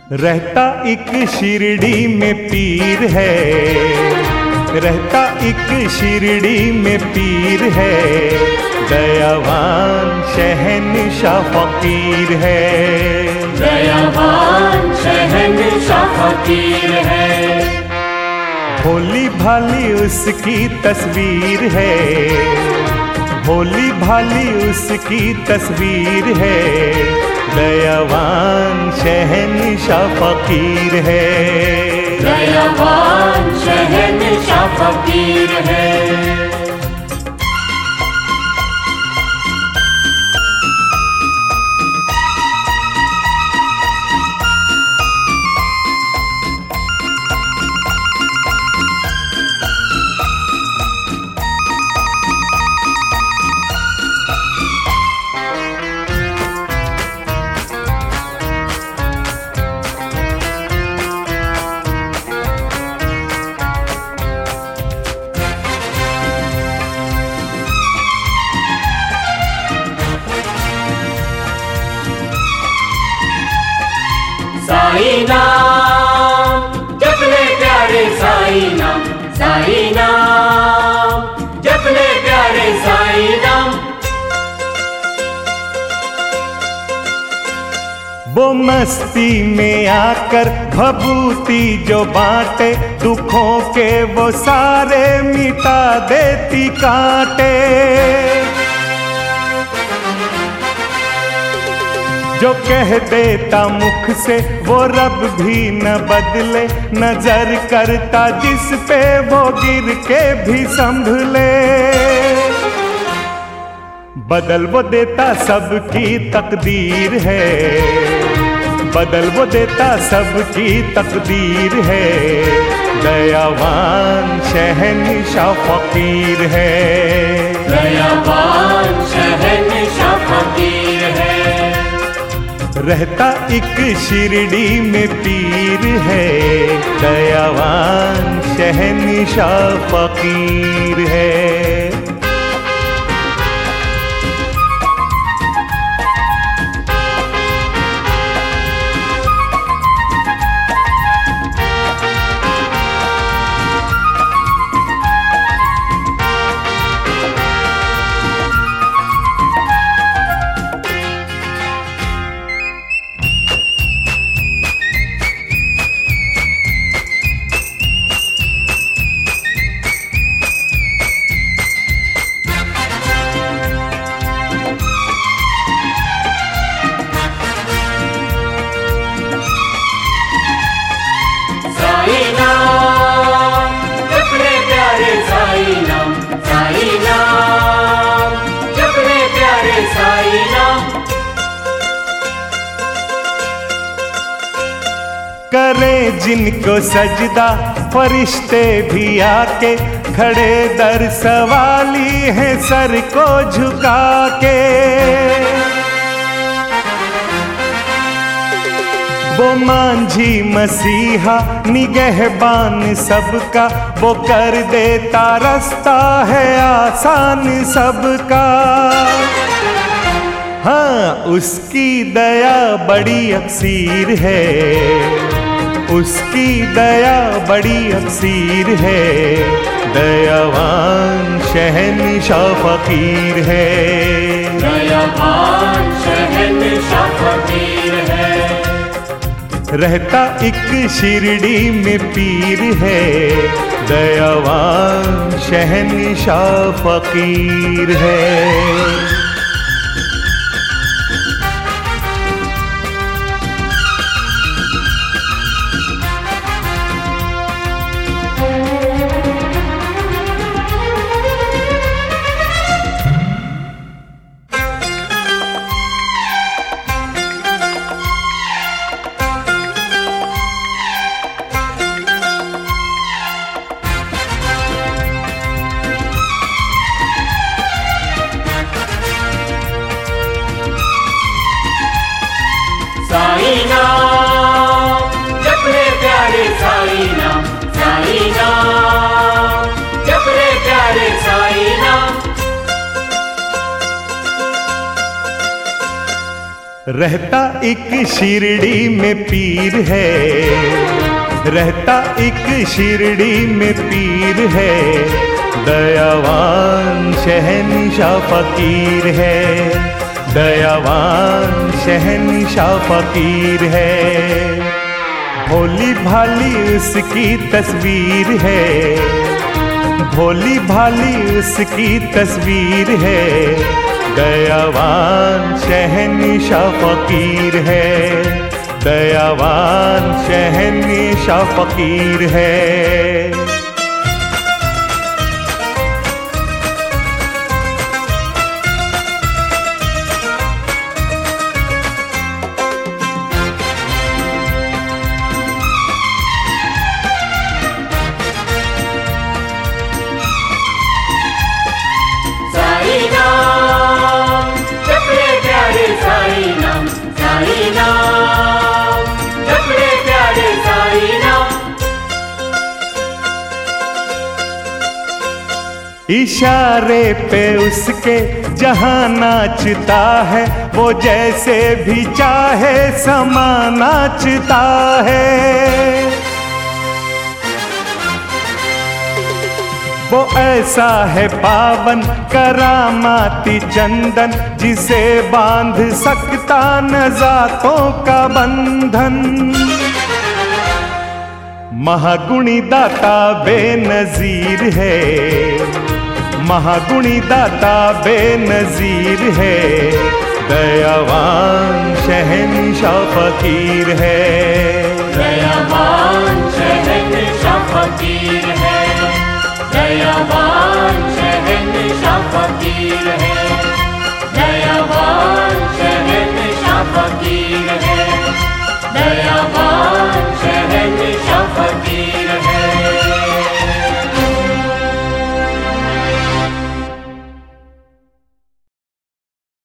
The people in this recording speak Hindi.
रहता एक शिरडी में पीर है, रहता एक शिरडी में पीर है, दयावान शहंशाह फकीर है, दयावान शहंशाह फकीर है। भोली भाली उसकी तस्वीर है, भोली भाली उसकी तस्वीर है, दयावान शहंशाह फकीर है, दयावान शहंशाह फकीर है। साईं नाम जप ले प्यारे साईं नाम, साईं नाम जप ले प्यारे साईं नाम। वो मस्ती में आकर भभूति जो बांटे, दुखों के वो सारे मिटा देती कांटे। जो कह देता मुख से वो रब भी न बदले, नजर करता जिस पे वो गिर के भी संभले। बदल वो देता सबकी तकदीर है, बदल वो देता सबकी तकदीर है, दयावान शहंशाह फकीर है, दयावान शहंशाह फकीर है। रहता एक शिरडी में पीर है, दयावान शहंशाह फकीर है। करे जिनको सजदा फरिश्ते भी आके, खड़े दर सवाली हैं सर को झुका के। वो मांझी मसीहा निगहबान सबका, वो कर देता रास्ता है आसान सबका। हाँ, उसकी दया बड़ी अक्सीर है, उसकी दया बड़ी अक्सीर है, दयावान शहंशाह फकीर है, दयावान शहंशाह फकीर है। रहता एक शिरडी में पीर है, दयावान शहंशाह फकीर है। रहता एक शिरडी में पीर है, रहता एक शिरडी में पीर है, दयावान शहंशाह फकीर है, दयावान शहंशाह फकीर है। भोली भाली उसकी तस्वीर है, भोली भाली उसकी तस्वीर है, दयावान शहंशाह फकीर है, दयावान शहंशाह फकीर है। इशारे पे उसके जहां नाचता है, वो जैसे भी चाहे समा नाचता है। वो ऐसा है पावन करामाती चंदन, जिसे बांध सकता न जातों का बंधन। महागुणी दाता बेनजीर है, महागुणी दाता बेनजीर है, दयावान शहंशाह फकीर है, दयावान शहंशाह फकीर है, दयावान शहंशाह फकीर है।